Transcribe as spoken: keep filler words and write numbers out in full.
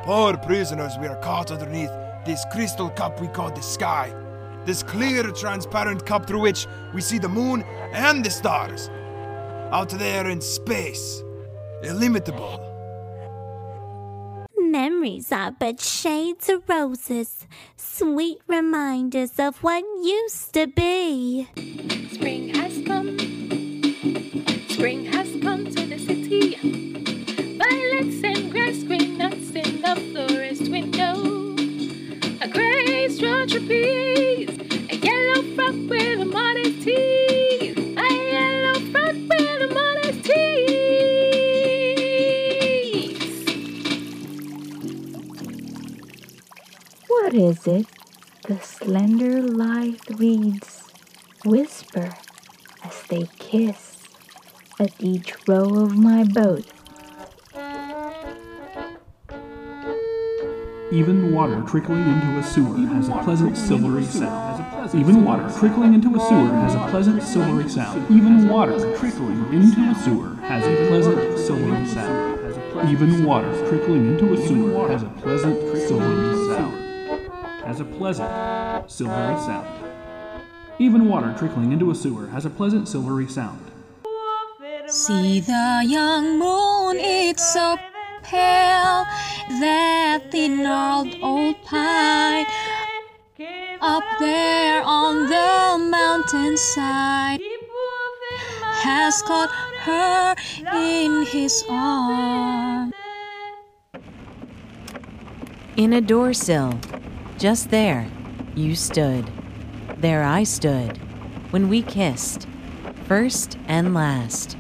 Poor prisoners, we are caught underneath this crystal cup we call the sky. This clear, transparent cup through which we see the moon and the stars. Out there in space. Illimitable. Memories are but shades of roses, sweet reminders of what used to be. Spring has come. Spring has come to the city. Violets and grass, green nuts in the florist window. A gray straw trapeze, a yellow frock with a modest teeth. A yellow frock with a modest teeth. What is it? The slender lithe reeds whisper as they kiss at each row of my boat. Even water trickling into a sewer has a pleasant silvery sound. Even water trickling into a sewer has a pleasant silvery sound. Even water trickling into a sewer has a pleasant silvery sound. Even water trickling into a sewer has a pleasant silvery sound. Has a pleasant silvery sound. Even water trickling into a sewer has a pleasant silvery sound. See the young moon, it's so pale, that thin-gnarled old pine up there on the mountainside has caught her in his arms. In a door sill, just there, you stood. There I stood, when we kissed, first and last.